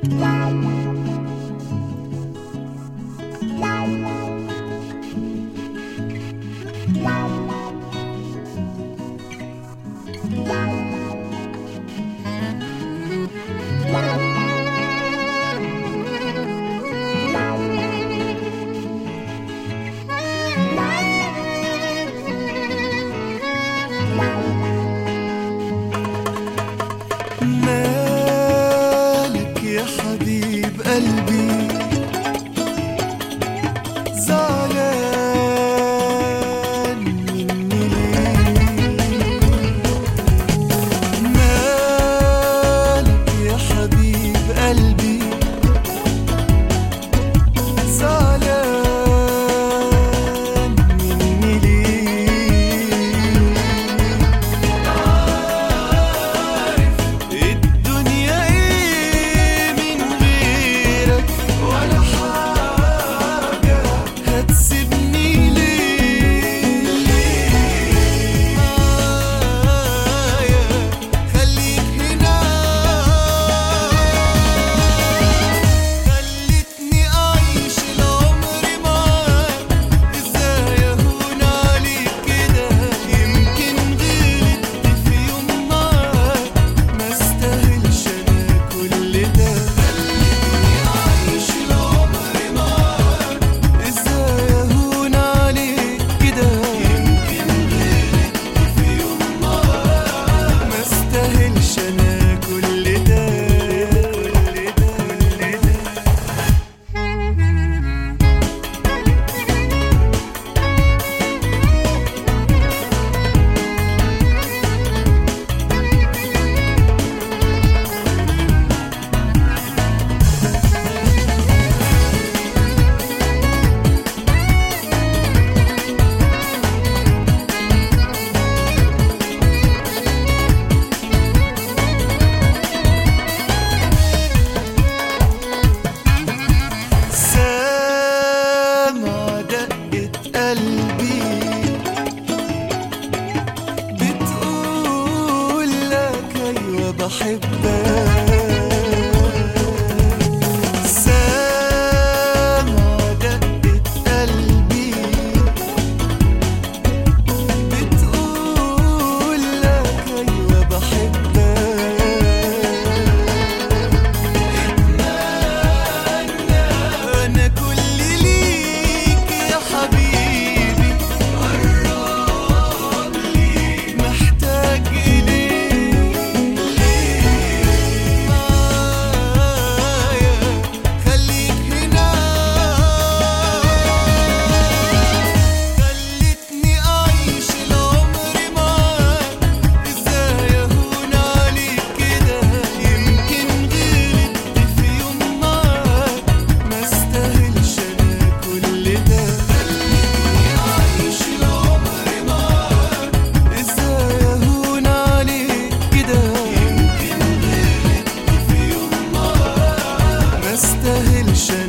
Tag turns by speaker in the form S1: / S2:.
S1: مالك يا حبيب قلبي زعلان مني ليه؟ مالك يا حبيب قلبي زعلان مني ليه؟ الدنيا ايه من غيرك ولا حاجة، هتسيبني ليه؟ معايا خليك هنا، خلتني أعيش العمر معاك، ازاي أهون عليك كده؟ يمكن غلطت في يوم معاك، ما استاهلش أنا كل ده. خلتني أعيش العمر معاك، ازاي أهون عليك كده؟ يمكن غلطت في يوم معاك، ما استاهلش أنا كل ده. سامع دقة قلبي بتقول لك أيوة بحبك. سامع دقة قلبي بتقول لك أيوة بحبك. أنا كل ليك يا حبيبي، قرب لي محتاج إليك. معايا خليك هنا، خلتني أعيش العمر معاك، ازاي أهون عليك كده؟ يمكن غلطت في يوم معاك، ما استاهلش أنا كل ده. خلتني أعيش العمر معاك، ازاي أهون عليك كده؟ يمكن غلطت في يوم معاك، ما استاهلش